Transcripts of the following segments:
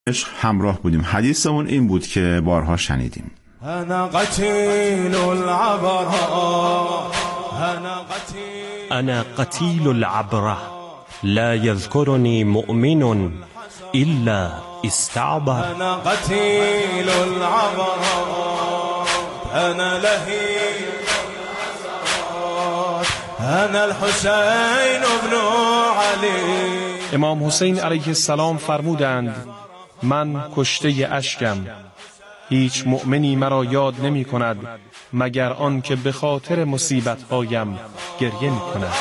همراه بودیم. حدیثمون این بود که بارها شنیدیم. أنا قتيل العبرة لا يذكرني مؤمن إلا استعبر. أنا قتيل العبرة أنا لهيب أنا الحسين بن علي. امام حسین علیه السلام فرمودند من کشته اشکم، هیچ مؤمنی مرا یاد نمی کند مگر آن که به خاطر مصیبت هایم گریه می کند.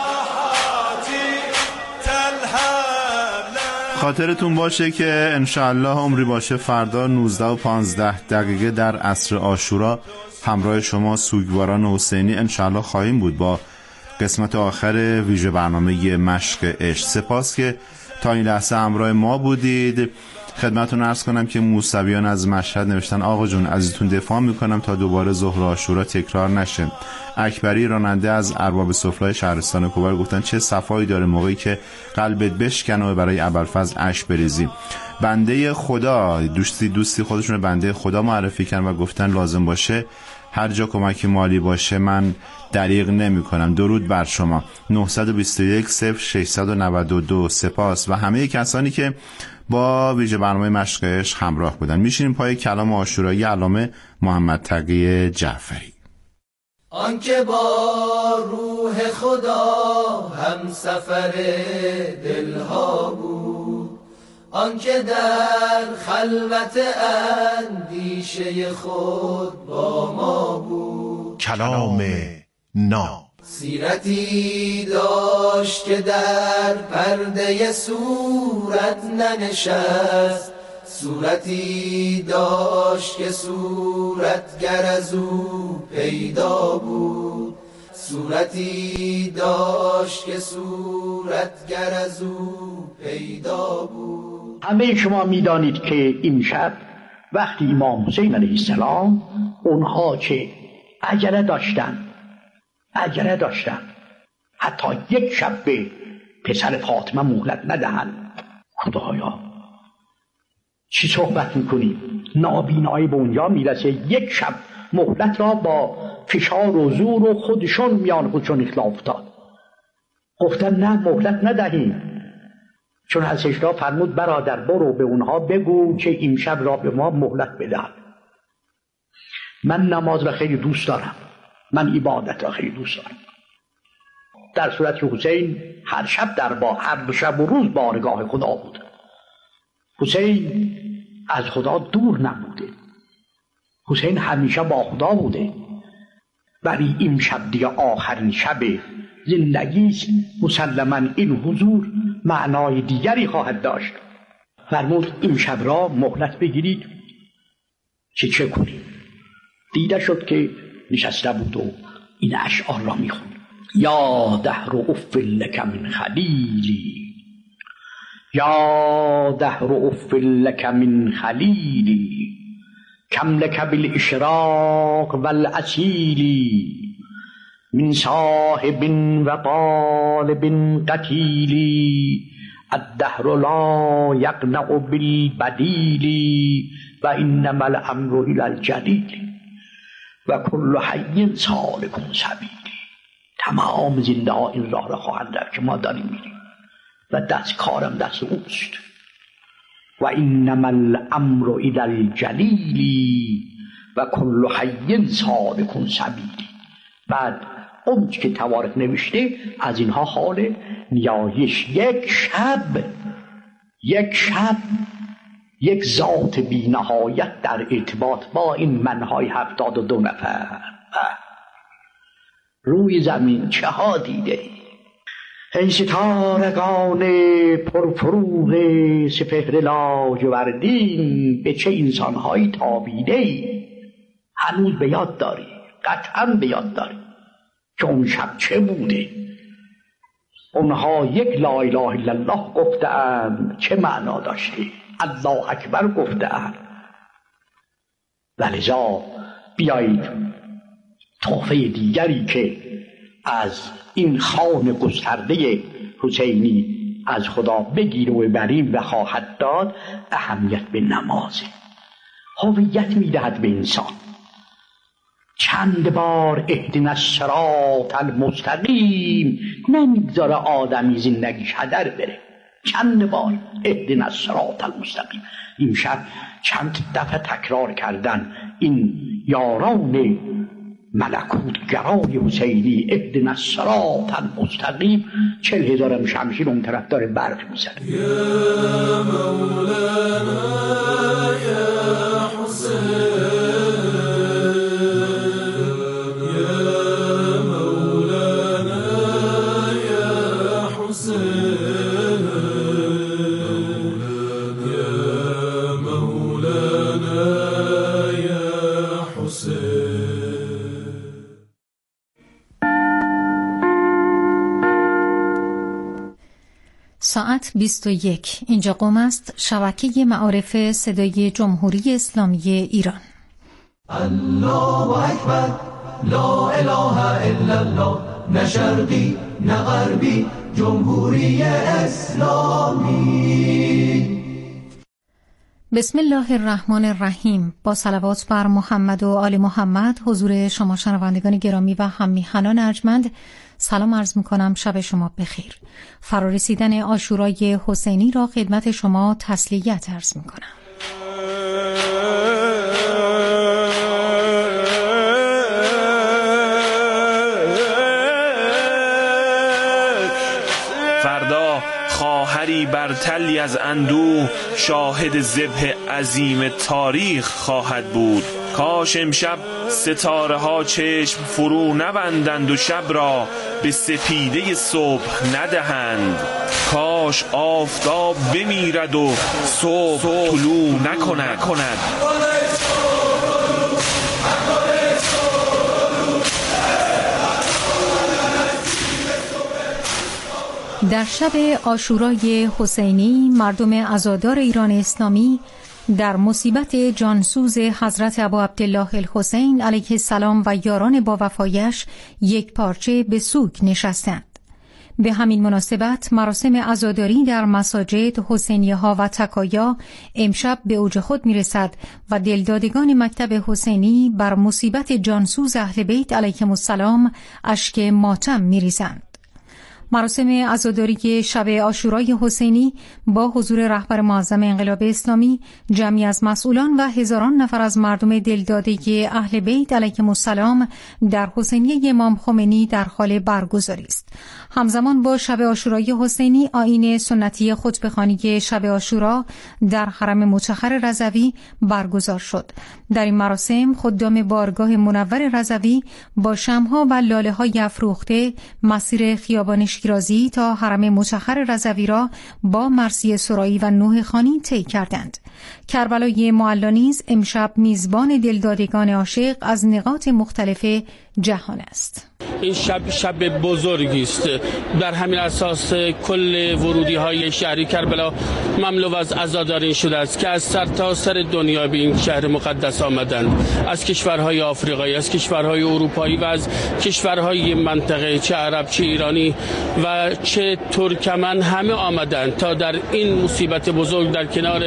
خاطرتون باشه که انشاءالله عمری باشه فردا 19 و 15 دقیقه در عصر عاشورا همراه شما سوگواران حسینی انشاءالله خواهیم بود با قسمت آخر ویژه برنامه مشق عشق. سپاس که تا این لحظه همراه ما بودید. خدمتتون عرض کنم که موسویان از مشهد نوشتن آقا جون ازتون دفاع میکنم تا دوباره ظهر عاشورا تکرار نشه. اکبری راننده از ارباب سفره شهرستان کوبر گفتن چه صفایی داره موقعی که قلبت بشکنه و برای ابوالفضل اشک بریزی. بنده خدا دوستی خودشون بنده خدا معرفی کردن و گفتن لازم باشه هر جا کمک مالی باشه من دریغ نمی کنم. درود بر شما. 921 0692 سپاس و همه کسانی که با ویژه برنامه مشق عشق همراه بودن. میشینیم پای کلام عاشورایی علامه محمد تقی جعفری. آنکه با روح خدا هم سفر دلها بود، آنکه در خلوت اندیشه خود با ما بود. کلام ناب. سیرتی داشت که در پرده صورت ننشست، صورتی داشت که صورتگر از او پیدا بود، صورتی داشت که صورتگر از او پیدا بود. همه شما میدانید که این شب وقتی امام حسین علیه السلام اونها که عجله داشتن حتی یک شب به پسر فاطمه مهلت ندهند. خدایا چی صحبت میکنی؟ نابینایی به اونجا میرسه یک شب مهلت را با فشار و زور و خودشون میان خودشون اختلاف داد. گفتن نه مهلت ندهیم، چون حضرت را فرمود برادر برو به اونها بگو که این شب را به ما مهلت بدهند. من نماز را خیلی دوست دارم، من عبادت را خیلی دوست دارم. در صورت که حسین هر شب هر شب و روز بارگاه خدا بود. حسین از خدا دور نبوده، حسین همیشه با خدا بوده، ولی این شب دیگه آخرین شب زندگیست. مسلماً این حضور معنای دیگری خواهد داشت. فرمود این شب را مهلت بگیرید که چه کنید. دیده شد که نشسته بود و این اشعار را میخوند. یا دهر اف لک من خلیلی، یا دهر اف لک من خلیلی، کم لک بالاشراق والاسیلی، من صاحب و طالب قتیلی، الدهر لا یقنع بالبدیلی و انما الامر الی الجلیل و کل حی سالک سبیلی. تمام زنده ها این راه را خواهند رفت که ما داریم میریم و دست کارم دست اوست. و انما الامر الی الجلیل و کل حی سالک سبیلی. بعد اون که توارث نوشته از اینها حال نیایش. یک شب یک ذات بی نهایت در ارتباط با این منهای 72 نفر روی زمین چه ها دیده ای؟ ای ستارگان پرفروغ سپهر لاجوردین، به چه انسانهایی تابیده ای؟ هنوز به یاد داری؟ قطعا به یاد داری که اون شب چه بوده. اونها یک لا اله الا الله گفتند، چه معنا داشته؟ الله اکبر گفتند. ولذا بیایید تحفه دیگری که از این خوان گسترده حسینی از خدا بگیر و ببریم و خواهد داد اهمیت به نمازه. هویت میدهد به انسان. چند بار اهدنا الصراط المستقیم نمیگذاره آدمی زندگیش هدر بره. چند بار اهدنا الصراط المستقیم. این شب چند دفعه تکرار کردن این یاران ملکوت گرای حسینی اهدنا الصراط المستقیم. 40,000 شمشیر اون طرف داره برق میزنه. یا مولانا یا حسین ساعت 21. اینجا قم است، شبکه معارف صدای جمهوری اسلامی ایران. الله اکبر، لا اله الا الله، نه شرقی نه غربی، جمهوری اسلامی. بسم الله الرحمن الرحیم. با صلوات بر محمد و آل محمد حضور شما شنوندگان گرامی و هم میهنان ارجمند سلام عرض میکنم. شب شما بخیر. فرارسیدن عاشورای حسینی را خدمت شما تسلیت عرض میکنم. فردا خواهری بر تلی از اندوه شاهد ذبح عظیم تاریخ خواهد بود. کاش امشب ستاره ها چشم فرو نبندند و شب را به سپیده صبح ندهند. کاش آفتاب بمیرد و صبح طلوع نکند. در شب عاشورای حسینی مردم عزادار ایران اسلامی در مصیبت جانسوز حضرت ابوعبدالله الحسین علیه السلام و یاران با وفایش یک پارچه به سوگ نشستند. به همین مناسبت مراسم عزاداری در مساجد، حسینیه ها و تکایا امشب به اوج خود میرسد و دلدادگان مکتب حسینی بر مصیبت جانسوز اهل بیت علیهم السلام اشک ماتم میریزند. مراسم عزاداری شب عاشورای حسینی با حضور رهبر معظم انقلاب اسلامی، جمعی از مسئولان و هزاران نفر از مردم دلداده اهل بیت علیهم السلام در حسینیه امام خمینی در حال برگزاری است. همزمان با شب عاشورای حسینی آیین سنتی خطبه‌خوانی شب عاشورا در حرم متحر رضوی برگزار شد. در این مراسم خدام بارگاه منور رضوی با شمع‌ها و لاله‌های افروخته مسیر خیابان شیرازی تا حرم متحر رضوی را با مرثیه سرایی و نوحه خوانی طی کردند. کربلای معلا نیز امشب میزبان دلدادگان عاشق از نقاط مختلف جهان است. این شب بزرگی است. در همین اساس کل ورودی های شهری کربلا مملو از عزاداران شده است که از سرتاسر دنیا به این شهر مقدس آمدند. از کشورهای آفریقایی، از کشورهای اروپایی و از کشورهای منطقه، چه عرب چه ایرانی و چه ترکمن، همه آمدند تا در این مصیبت بزرگ در کنار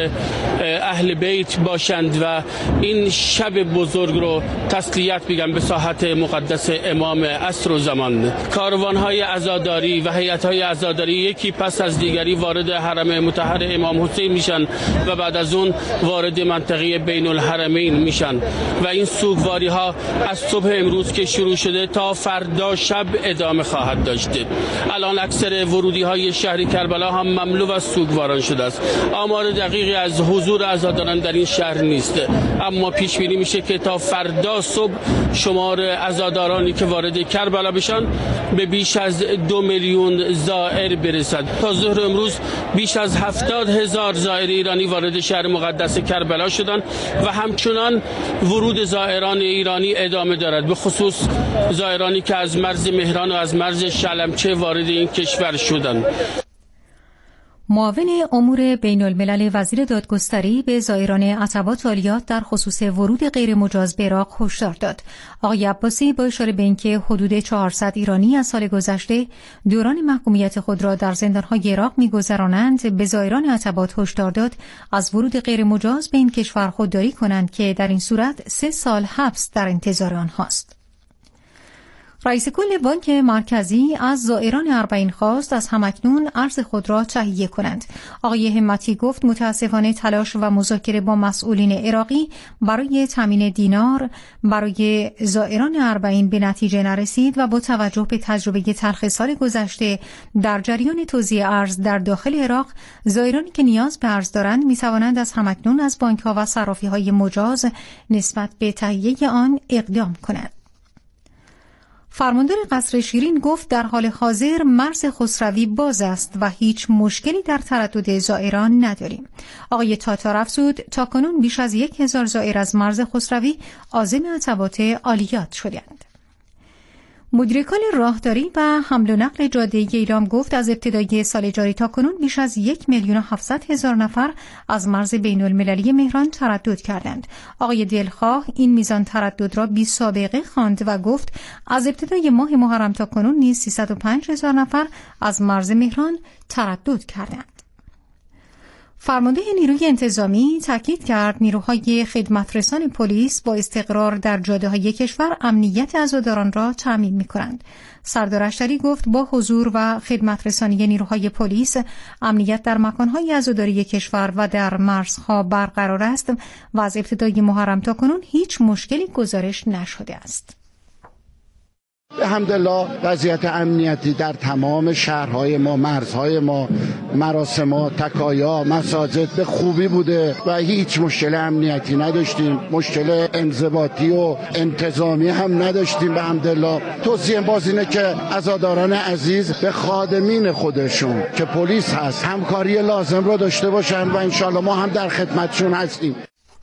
اهل بیت باشند و این شب بزرگ رو تسلیت بگن به ساحت مقدس امام عصر و زمان. کاروان‌های عزاداری و هیئت‌های عزاداری یکی پس از دیگری وارد حرم مطهر امام حسین میشن و بعد از اون وارد منطقه بین الحرمین میشن و این سوگواری‌ها از صبح امروز که شروع شده تا فردا شب ادامه خواهد داشت. الان اکثر ورودی‌های شهر کربلا هم مملو از سوگواران شده است. آمار دقیقی از حضور عزاداران در این شهر نیست، اما پیش بینی میشه که تا فردا صبح شمار عزادارانی که وارد کربلا بشن به بیش از 2 میلیون زائر برسد. تا ظهر امروز بیش از 70,000 زائر ایرانی وارد شهر مقدس کربلا شدند و همچنان ورود زائران ایرانی ادامه دارد، به خصوص زائرانی که از مرز مهران و از مرز شلمچه وارد این کشور شدند. معاون امور بین الملل وزیر دادگستری به زائران عتبات عالیات در خصوص ورود غیر مجاز به عراق هشدار داد. آقای عباسی با اشاره به اینکه حدود 400 ایرانی از سال گذشته دوران محکومیت خود را در زندان‌های عراق می‌گذرانند، به زائران عتبات هشدار داد از ورود غیر مجاز به این کشور خودداری کنند که در این صورت 3 سال حبس در انتظار آنهاست. رئیس کل بانک مرکزی از زائران اربعین خواست از همکنون ارز خود را تهیه کنند. آقای همتی گفت متاسفانه تلاش و مذاکره با مسئولین عراقی برای تامین دینار برای زائران اربعین به نتیجه نرسید و با توجه به تجربه تلخ سال گذشته در جریان توزیع ارز در داخل عراق، زائرانی که نیاز به ارز دارند می‌توانند از همکنون از بانک‌ها و صرافی‌های مجاز نسبت به تهیه آن اقدام کنند. فرماندار قصر شیرین گفت در حال حاضر مرز خسروی باز است و هیچ مشکلی در تردد زائران نداریم. آقای تاتار افزود تاکنون بیش از 1000 زائر از مرز خسروی عازم عتبات عالیات شدند. مدیر کل راهداری و حمل و نقل جاده ایلام گفت از ابتدای سال جاری تاکنون بیش از 1,700,000 نفر از مرز بین المللی مهران تردد کردند. آقای دلخواه این میزان تردد را بی سابقه خواند و گفت از ابتدای ماه محرم تاکنون نیز 305,000 نفر از مرز مهران تردد کردند. فرمانده نیروی انتظامی تاکید کرد نیروهای خدمترسان پلیس با استقرار در جاده‌های کشور امنیت عزاداران را تامین می‌کنند. سردار اشتری گفت با حضور و خدمترسانی نیروهای پلیس امنیت در مکان‌های عزاداری کشور و در مرزها برقرار است و از ابتدای محرم تاکنون هیچ مشکلی گزارش نشده است. الحمدلله وضعیت امنیتی در تمام شهرهای ما، مرزهای ما، مراسم، تکایا، مساجد به خوبی بوده و هیچ مشکل امنیتی نداشتیم. مشکل انضباطی و انتظامی هم نداشتیم به الحمدلله. توصیه باز اینه که عزاداران عزیز به خادمین خودشون که پلیس هست همکاری لازم را داشته باشن و انشالله ما هم در خدمتشون هستیم.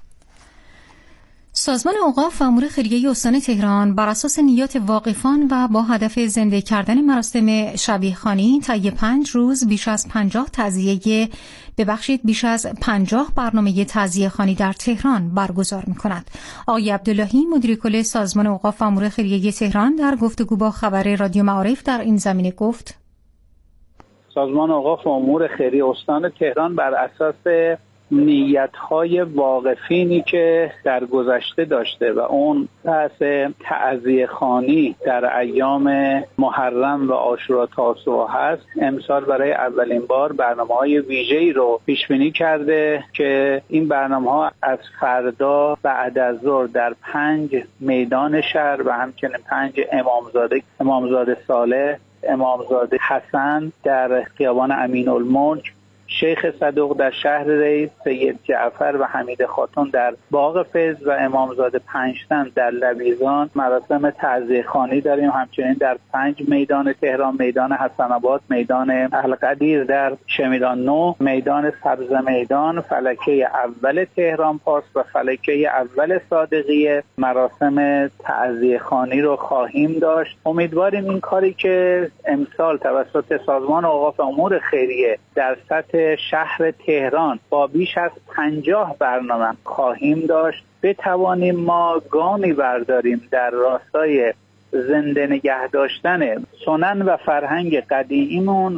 سازمان اوقاف و امور خیریه استان تهران بر اساس نیات واقفان و با هدف زنده کردن مراسم شبیه‌خوانی طی 5 روز بیش از 50 برنامه تعزیه‌خوانی در تهران برگزار می‌کند. آقای عبداللهی مدیر کل سازمان اوقاف و امور خیریه تهران در گفتگو با خبر رادیو معارف در این زمینه گفت: سازمان اوقاف و امور خیریه استان تهران بر اساس نیت‌های واقفینی که در گذشته داشته و اون بحث تعزیه‌خوانی در ایام محرم و عاشورا تاسوعا هست، امسال برای اولین بار برنامه‌های ویژه‌ای رو پیش بینی کرده که این برنامه‌ها از فردا بعد از ظهر در 5 میدان شهر و همچنین 5 امامزاده صالح، امامزاده حسن در خیابان امین‌الملک، شیخ صدوق در شهر ریس، سید جعفر و حمید خاتون در باغ فیض و امامزاده پنجتن در لویزان مراسم تعزیه‌خوانی داریم. همچنین در 5 میدان تهران، میدان حسن آباد، میدان القدیر در شمیران نو، میدان سبز میدان، فلکه اول تهران پارس و فلکه اول صادقیه مراسم تعزیه‌خوانی رو خواهیم داشت. امیدواریم این کاری که امسال توسط سازمان اوقاف امور خیریه در سطح شهر تهران با بیش از 50 برنامه خواهیم داشت بتوانیم ما گامی برداریم در راستای زنده نگه داشتن سنن و فرهنگ قدیمیمون.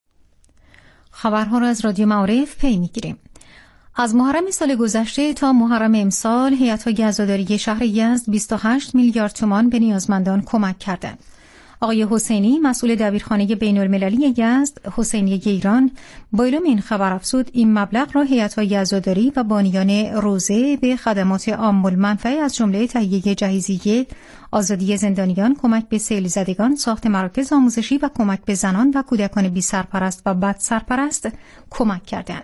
خبرها را از رادیو معارف پی میگیریم. از محرم سال گذشته تا محرم امسال هیئت‌های عزاداری شهر یزد 28 میلیارد تومان به نیازمندان کمک کردند. آقای حسینی مسئول دبیرخانه بین المللی یزد حسینیه ایران با اعلام این خبر افزود این مبلغ را هیئت‌های عزاداری و بانیان روزه به خدمات عام المنفعه از جمله تهیه جهیزیه، آزادی زندانیان، کمک به سیل زدگان، ساخت مراکز آموزشی و کمک به زنان و کودکان بی سرپرست و بد سرپرست کمک کردند.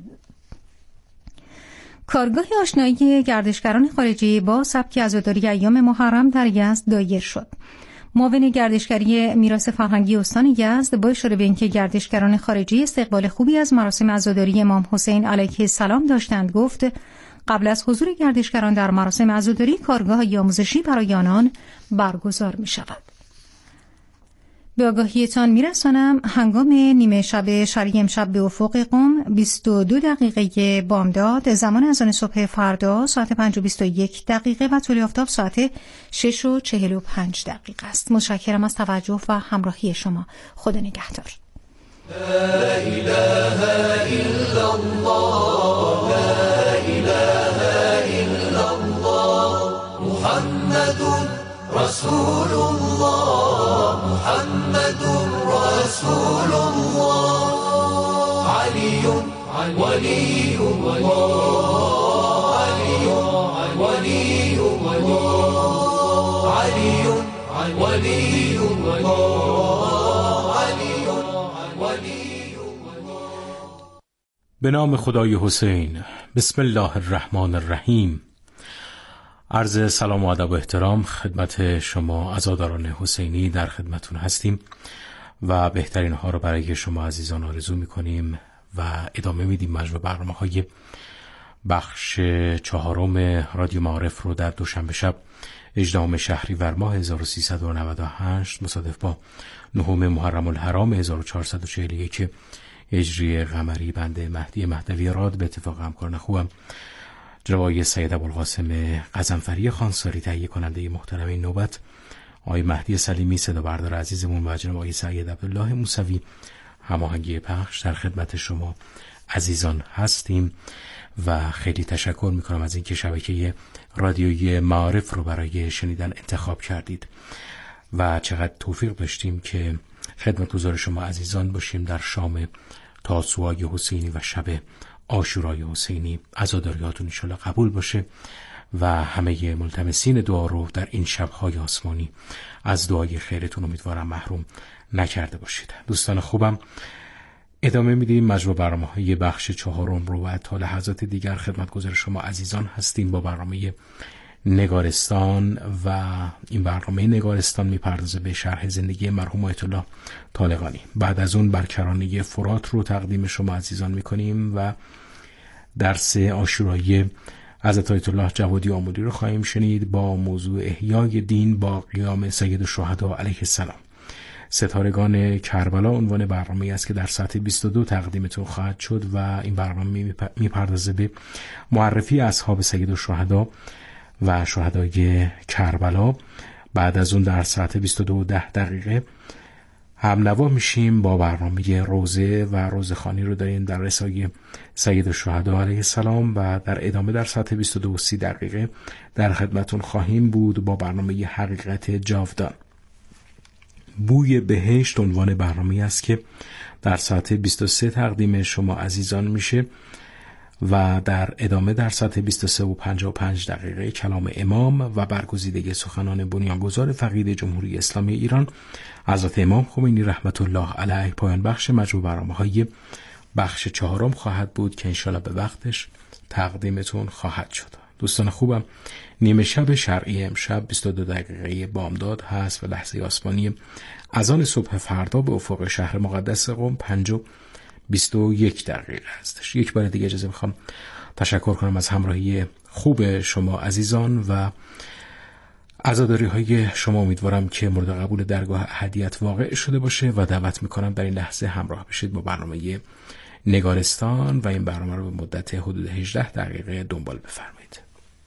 کارگاه آشنایی گردشگران خارجی با سبک عزاداری ایام محرم در یزد دایر شد. معاون گردشگری میراث فرهنگی استان یزد با اشاره به اینکه گردشگران خارجی استقبال خوبی از مراسم عزاداری امام حسین علیه السلام داشتند گفت قبل از حضور گردشگران در مراسم عزاداری کارگاه آموزشی برای آنان برگزار می شود. به آگاهیتان میرسانم هنگام نیمه شب شرعی امشب به افق قم 22 دقیقه بامداد، زمان اذان صبح فردا ساعت 5:21 و طلوع آفتاب ساعت 6:45 است. متشکرم از توجه و همراهی شما. خدا نگهدار. لا إله إلا الله لا إله إلا الله محمد رسول الله محمد رسول الله علی ولی الله علی ولی الله علی ولی الله علی ولی. به نام خدای حسین. بسم الله الرحمن الرحیم. عرض سلام و ادب و احترام خدمت شما عزاداران حسینی در خدمتون هستیم و بهترین ها رو برای شما عزیزان آرزو میکنیم و ادامه میدیم مجموع برنامه‌های بخش 4 رادیو معارف رو در دوشنبه شب 18 شهریور ماه 1398 مصادف با 9 محرم الحرام 1441 هجری قمری بنده مهدی مهدوی راد به اتفاق همکاران خوبم جناب سید ابوالقاسم غضنفری خانساری تهیه کننده محترم این نوبت، آقای مهدی سلیمی صدا بردار عزیزمون و جناب آقای سید عبدالله موسوی هماهنگی پخش در خدمت شما عزیزان هستیم و خیلی تشکر میکنم از اینکه شبکه رادیویی معارف رو برای شنیدن انتخاب کردید و چقدر توفیق داشتیم که خدمتگزار شما عزیزان باشیم در شام تاسوعای حسینی و شب عاشورای حسینی. عزاداریاتون انشالله قبول باشه و همه ملتمسین دعا رو در این شب‌های آسمانی از دعای خیرتون امیدوارم محروم نکرده باشید. دوستان خوبم، ادامه میدیم مجموع برنامه‌های بخش 4 رو و تا لحظات دیگر خدمتگزار شما عزیزان هستیم با برنامه نگارستان و این برنامه نگارستان میپردازه به شرح زندگی مرحوم آیت الله طالقانی. بعد از اون برکرانه فرات رو تقدیم شما عزیزان میکنیم و درس عاشورایی حضرت آیت الله جوادی آمودی رو خواهیم شنید با موضوع احیای دین با قیام سید الشهدا علیه السلام. ستارگان کربلا عنوان برنامه‌ای است که در ساعت 22 تقدیمتون خواهد شد و این برنامه میپردازه به معرفی اصحاب سید الشهدا و شهدای کربلا. بعد از اون در ساعت 22:10 هم نوا میشیم با برنامه روزه و روزخوانی رو داریم در رسای سید الشهدا علیه السلام و در ادامه در ساعت 22:30 در خدمتون خواهیم بود با برنامه حقیقت جاودان. بوی بهشت عنوان برنامه است که در ساعت 23 تقدیم شما عزیزان میشه و در ادامه در ساعت 23:55 کلام امام و برگزیدگی سخنان بنیانگذار فقید جمهوری اسلامی ایران حضرت امام خمینی رحمت الله علیه پایان بخش مجموع برنامه‌های بخش 4 خواهد بود که انشالله به وقتش تقدیمتون خواهد شد. دوستان خوبم، نیمه شب شرعی امشب 22 دقیقه بامداد هست و لحظه آسمانی اذان صبح فردا به افق شهر مقدس قم 5:21 هستش. یک بار دیگه اجازه میخوام تشکر کنم از همراهی خوب شما عزیزان و عزاداری های شما. امیدوارم که مورد قبول درگاه احدیت واقع شده باشه و دعوت میکنم در این لحظه همراه بشید با برنامه نگارستان و این برنامه رو به مدت حدود 18 دقیقه دنبال بفرمایید.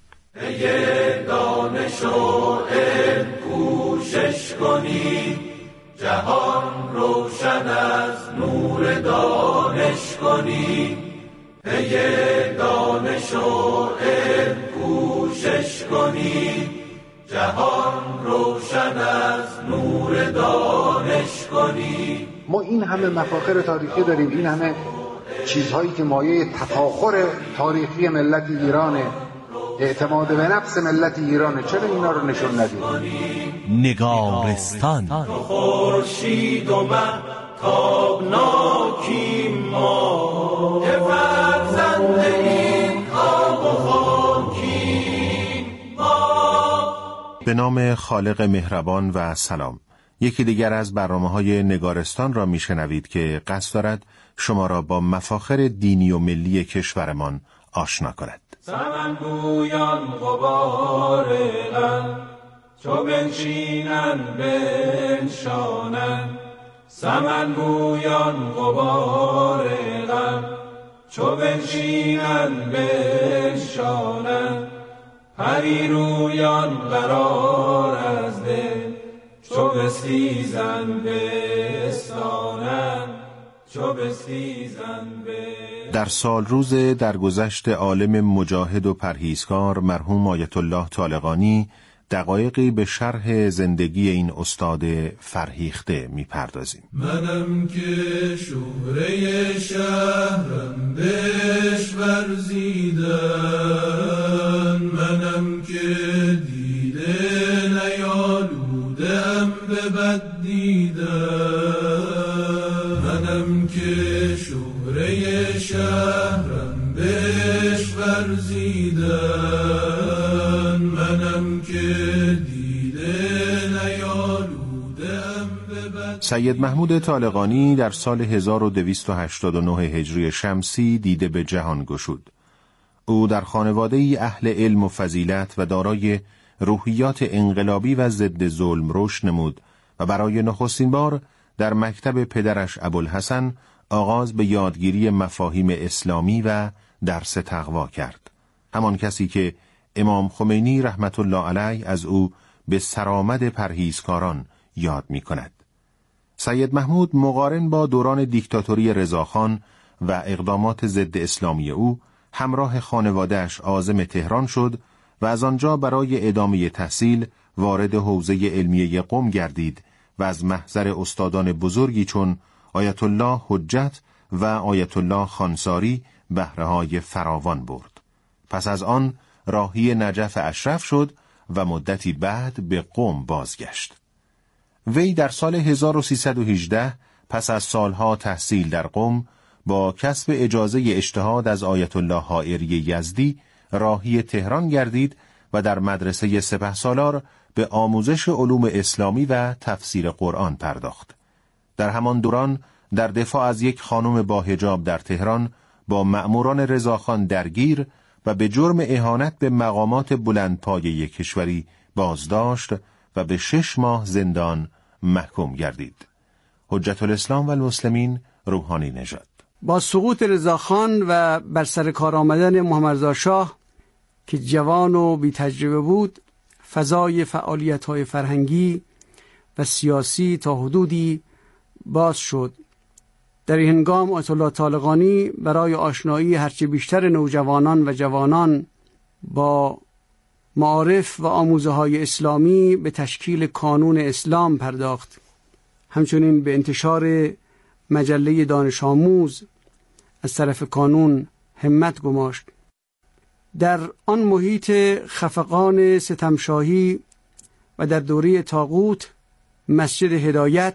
ای دانش و علم کوشش کنید، جهان روشن از نور دانش کنید. ای دانش و علم کوشش کنید، جهان روشن از نور دانش کنید. ما این همه مفاخر تاریخی داریم، این همه چیزهایی که مایه تفاخر تاریخی ملت ایرانه، اعتماد به نفس ملت ایرانه، چرا اینا رو نشون ندیم؟ نگارستان خورشید و مه تابناکیم ما، که فرزند این آب و خاکیم ما. به نام خالق مهربان و سلام. یکی دیگر از برنامه‌های نگارستان را میشنوید که قصد دارد شما را با مفاخر دینی و ملی کشورمان آشنا کند. سمنگویان غباره‌اند، چو بنشینند بنشانند، سمن بویان غبار غم چو بنشینن بشانن پری رویان قرار از دل چو بستیزن بستانن چو بستیزن بستانن. در سال روز درگذشت عالم مجاهد و پرهیزکار مرحوم آیت الله طالقانی دقایقی به شرح زندگی این استاد فرهیخته می‌پردازیم. منم که شهره شهرم بهش ورزیدن، منم که دیده نیالودم به بد دیدن، منم که شهره شهرم بهش ورزیدن، منم که سید محمود طالقانی در سال 1289 هجری شمسی دیده به جهان گشود. او در خانواده‌ای اهل علم و فضیلت و دارای روحیات انقلابی و ضد ظلم رشد نمود و برای نخستین بار در مکتب پدرش ابوالحسن آغاز به یادگیری مفاهیم اسلامی و درس تقوا کرد. همان کسی که امام خمینی رحمت الله علیه از او به سرآمد پرهیزکاران یاد می کند. سید محمود مقارن با دوران دیکتاتوری رضاخان و اقدامات ضد اسلامی او همراه خانواده‌اش عازم تهران شد و از آنجا برای ادامه تحصیل وارد حوزه علمیه قم گردید و از محضر استادان بزرگی چون آیت الله حجت و آیت الله خانساری بهره‌های فراوان برد. پس از آن راهی نجف اشرف شد و مدتی بعد به قم بازگشت. وی در سال 1318 پس از سالها تحصیل در قم با کسب اجازه اجتهاد از آیت الله حائری یزدی راهی تهران گردید و در مدرسه سپهسالار به آموزش علوم اسلامی و تفسیر قرآن پرداخت. در همان دوران در دفاع از یک خانم با حجاب در تهران با مأموران رضاخان درگیر و به جرم اهانت به مقامات بلندپایه کشوری بازداشت و به 6 ماه زندان محکوم گردید. حجت الاسلام و المسلمین روحانی نژاد با سقوط رضاخان و بر سر کار آمدن محمد رضا شاه که جوان و بی تجربه بود، فضای فعالیت‌های فرهنگی و سیاسی تا حدودی باز شد. در این هنگام آیت الله طالقانی برای آشنایی هرچه بیشتر نوجوانان و جوانان با معارف و آموزه‌های اسلامی به تشکیل کانون اسلام پرداخت. همچنین به انتشار مجله دانش آموز از طرف کانون همت گماشت. در آن محیط خفقان ستمشاهی و در دوره طاغوت مسجد هدایت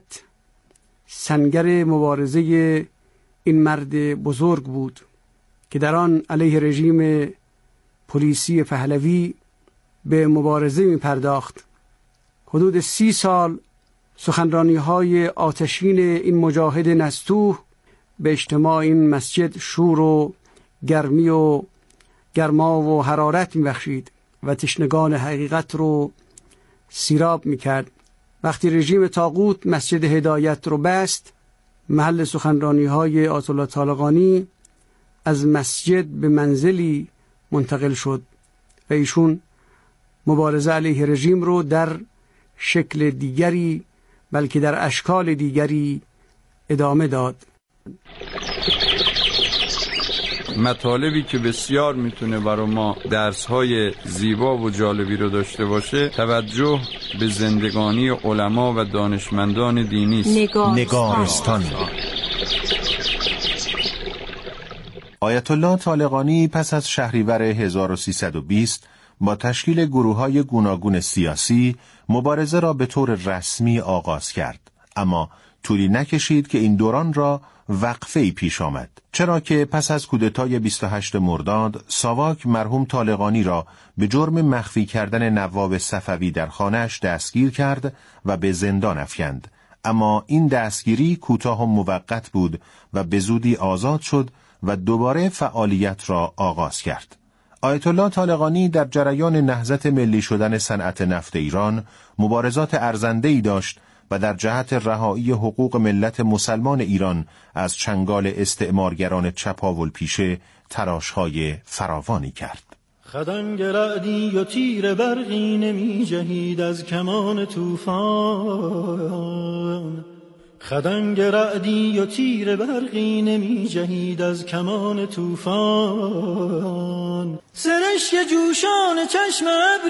سنگر مبارزه این مرد بزرگ بود که در آن علیه رژیم پلیسی پهلوی به مبارزه می پرداخت. حدود 30 سال سخنرانی‌های آتشین این مجاهد نستوه به اجتماع این مسجد شور و گرمی و گرما و حرارت می‌بخشید و تشنگان حقیقت رو سیراب می‌کرد. وقتی رژیم طاغوت مسجد هدایت رو بست، محل سخنرانی‌های آیت الله طالقانی از مسجد به منزلی منتقل شد و ایشون مبارزه علیه رژیم رو در شکل دیگری بلکه در اشکال دیگری ادامه داد. مطالبی که بسیار میتونه برای ما درس‌های زیبا و جالبی رو داشته باشه، توجه به زندگانی علما و دانشمندان دینی است. نگارستان. آیت الله طالقانی پس از شهریور 1320 با تشکیل گروه‌های گوناگون سیاسی مبارزه را به طور رسمی آغاز کرد، اما طولی نکشید که این دوران را وقفه‌ای پیش آمد، چرا که پس از کودتای 28 مرداد ساواک مرحوم طالقانی را به جرم مخفی کردن نواب صفوی در خانه‌اش دستگیر کرد و به زندان افکند، اما این دستگیری کوتاه و موقت بود و به زودی آزاد شد و دوباره فعالیت را آغاز کرد. آیت الله طالقانی در جریان نهضت ملی شدن صنعت نفت ایران مبارزات ارزنده‌ای داشت و در جهت رهایی حقوق ملت مسلمان ایران از چنگال استعمارگران چپاول پیشه تلاش‌های فراوانی کرد. خدنگ رعدی و تیر برقی نمی جهید از کمان طوفان، خدنگ رعدی و تیر برقی نمی جهید از کمان طوفان، سرشک جوشان چشم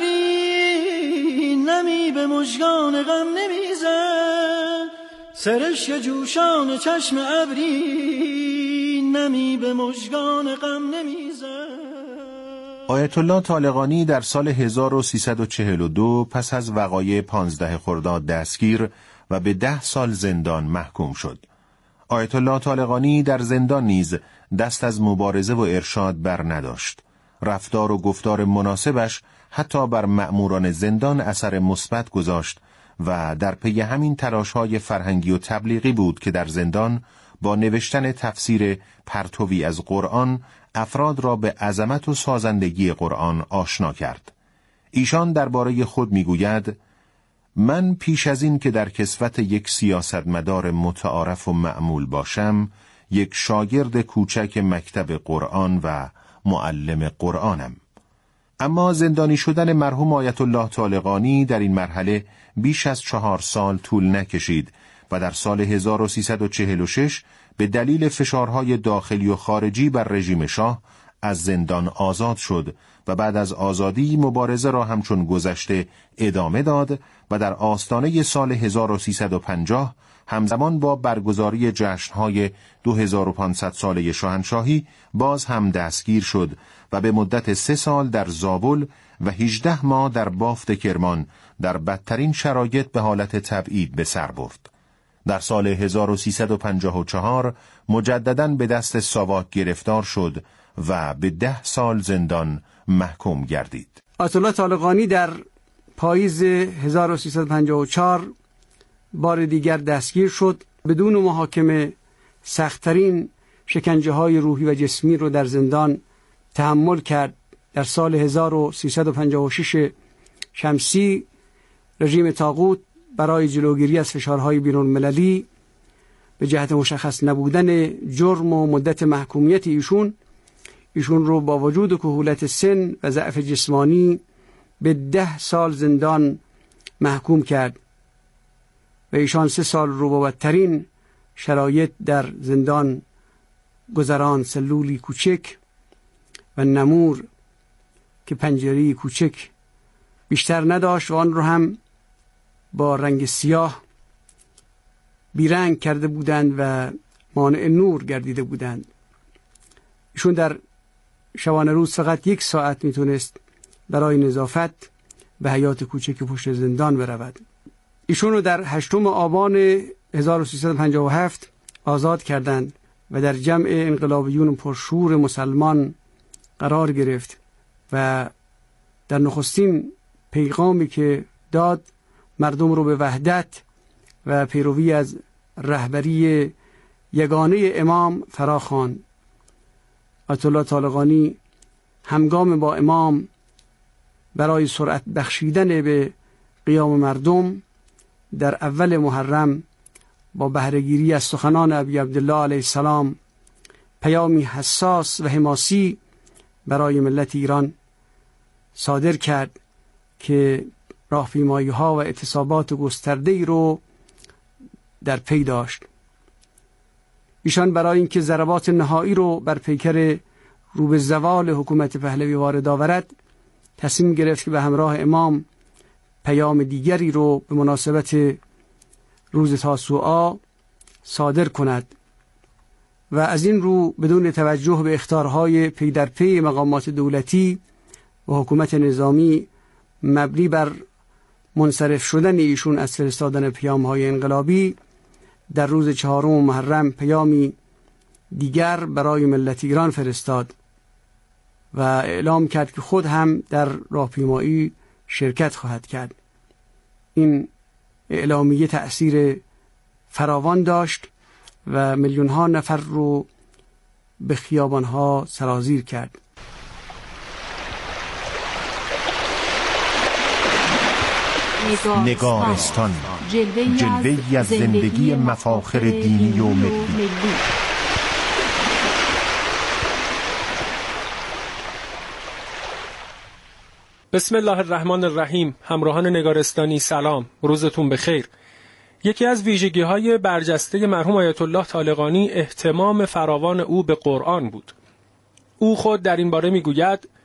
ابری نمی به مژگان غم نمی زد، سرشک جوشان چشم ابری نمی به مژگان غم نمی زد. آیت الله طالقانی در سال 1342 پس از وقایع 15 خرداد دستگیر و به 10 سال زندان محکوم شد. آیت الله طالقانی در زندان نیز دست از مبارزه و ارشاد بر نداشت. رفتار و گفتار مناسبش حتی بر مأموران زندان اثر مثبت گذاشت و در پی همین تلاش‌های فرهنگی و تبلیغی بود که در زندان با نوشتن تفسیر پرتوی از قرآن افراد را به عظمت و سازندگی قرآن آشنا کرد. ایشان درباره خود میگوید: من پیش از این که در کسوت یک سیاستمدار متعارف و معمول باشم، یک شاگرد کوچک مکتب قرآن و معلم قرآنم. اما زندانی شدن مرحوم آیت الله طالقانی در این مرحله بیش از 4 سال طول نکشید و در سال 1346 به دلیل فشارهای داخلی و خارجی بر رژیم شاه از زندان آزاد شد و بعد از آزادی مبارزه را همچون گذشته ادامه داد و در آستانه سال 1350 همزمان با برگزاری جشنهای 2500 ساله شاهنشاهی باز هم دستگیر شد و به مدت 3 سال در زابل و 18 ماه در بافت کرمان در بدترین شرایط به حالت تبعید به سر برد. در سال 1354 مجدداً به دست ساواک گرفتار شد و به 10 سال زندان محکوم گردید. آیت الله طالقانی در پاییز 1354 بار دیگر دستگیر شد. بدون محاکمه سخت‌ترین شکنجه‌های روحی و جسمی رو در زندان تحمل کرد. در سال 1356 شمسی رژیم طاغوت برای جلوگیری از فشارهای بیرون‌المللی به جهت مشخص نبودن جرم و مدت محکومیت ایشون رو با وجود کهولت سن و ضعف جسمانی به 10 سال زندان محکوم کرد و ایشان 3 سال رو با بدترین شرایط در زندان گذران. سلولی کوچک و نمور که پنجره‌ای کوچک بیشتر نداشت و آن رو هم با رنگ سیاه بیرنگ کرده بودند و مانع نور گردیده بودند. ایشون در شبانه روز فقط 1 ساعت میتونست برای نظافت به حیاط کوچک پشت زندان برود. ایشون رو در 8 آبان 1357 آزاد کردند و در جمع انقلابیون پرشور مسلمان قرار گرفت و در نخستین پیغامی که داد مردم رو به وحدت و پیروی از رهبری یگانه امام فراخواند. آیت الله طالقانی همگام با امام برای سرعت بخشیدن به قیام مردم در اول محرم با بهره‌گیری از سخنان ابی عبدالله علیه السلام پیامی حساس و حماسی برای ملت ایران صادر کرد که راهپیمایی‌ها و اعتصابات گسترده‌ای رو در پی داشت. ایشان برای اینکه ضربات نهایی رو بر پیکر رو به زوال حکومت پهلوی وارد آورد تصمیم گرفت که به همراه امام پیام دیگری رو به مناسبت روز تاسوعا صادر کند و از این رو بدون توجه به اخطارهای پی در پی مقامات دولتی و حکومت نظامی مبنی بر منصرف شدن ایشون از فرستادن پیام‌های انقلابی در روز 4 محرم پیامی دیگر برای ملت ایران فرستاد و اعلام کرد که خود هم در راهپیمایی شرکت خواهد کرد. این اعلامیه تأثیر فراوان داشت و میلیون‌ها نفر رو به خیابان‌ها سرازیر کرد. نگارستان جلوه‌ای از زندگی مفاخر دینی و ملی. بسم الله الرحمن الرحیم. همراهان نگارستانی سلام، روزتون بخیر. یکی از ویژگی‌های برجسته مرحوم آیت الله طالقانی اهتمام فراوان او به قرآن بود. او خود در این باره می‌گوید